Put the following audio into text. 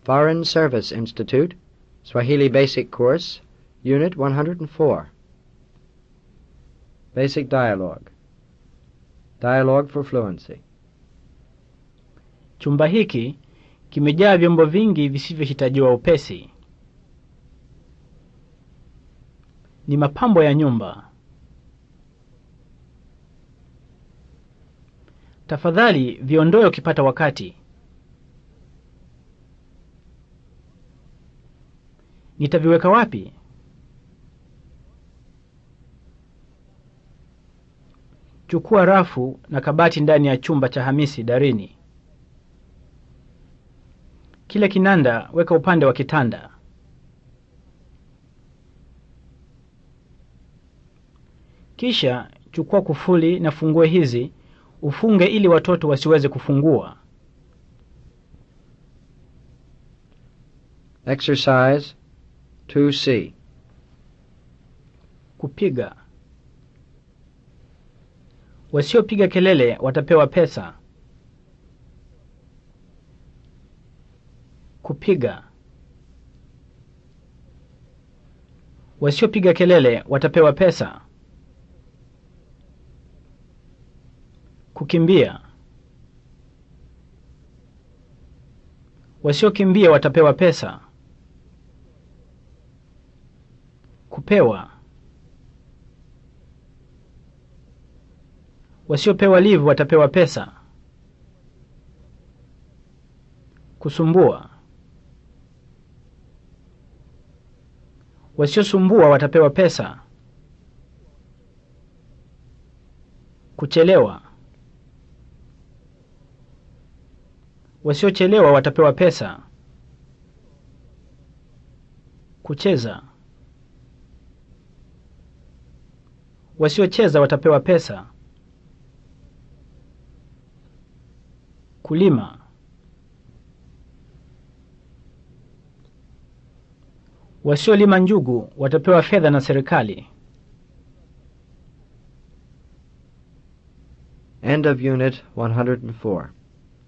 Foreign Service Institute, Swahili Basic Course, Unit 104. Basic Dialogue. Dialogue for Fluency. Chumba hiki kimejaa vyombo vingi visivyohitajiwa upesi. Ni mapambo ya nyumba. Tafadhali viondoe ukipata wakati. Nitaviweka wapi? Chukua rafu na kabati ndani ya chumba cha Hamisi darini. Kile kinanda weka upande wa kitanda. Kisha chukua kufuli na fungue hizi ufunge ili watoto wasiweze kufungua. Exercise 2C. Kupiga. Wasiopiga kelele watapewa pesa. Kupiga. Wasiopiga kelele watapewa pesa. Kukimbia. Wasiokimbia watapewa pesa. Kupewa. Wasiopewa leave watapewa pesa. Kusumbua. Wasiosumbua watapewa pesa. Kuchelewa. Wasiochelewa watapewa pesa. Kucheza. Wasiocheza watapewa pesa. Kulima. Wasiolima njugu watapewa fedha na serikali. End of Unit 104.